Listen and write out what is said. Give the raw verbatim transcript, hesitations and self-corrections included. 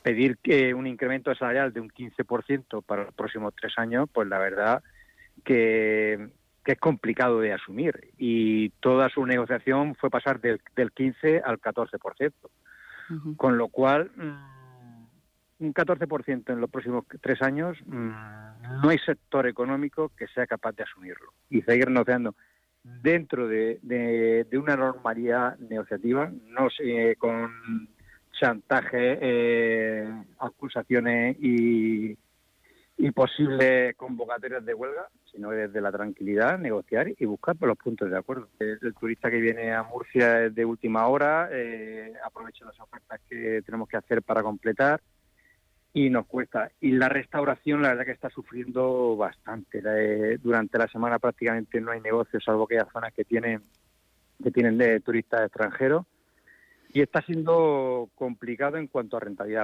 pedir que un incremento salarial de un quince por ciento para los próximos tres años, pues la verdad que, que es complicado de asumir. Y toda su negociación fue pasar del, del quince al catorce por ciento. Uh-huh. Con lo cual, un catorce por ciento en los próximos tres años, no hay sector económico que sea capaz de asumirlo. Y seguir negociando dentro de, de, de una normalidad negociativa, no sé, con chantaje, eh, acusaciones y, y posibles convocatorias de huelga, sino desde la tranquilidad, negociar y buscar por los puntos de acuerdo. El, el turista que viene a Murcia es de última hora, eh, aprovecha las ofertas que tenemos que hacer para completar y nos cuesta. Y la restauración, la verdad que está sufriendo bastante. Eh, durante la semana prácticamente no hay negocios, salvo que hay zonas que tienen, que tienen de turistas extranjeros. Y está siendo complicado en cuanto a rentabilidad.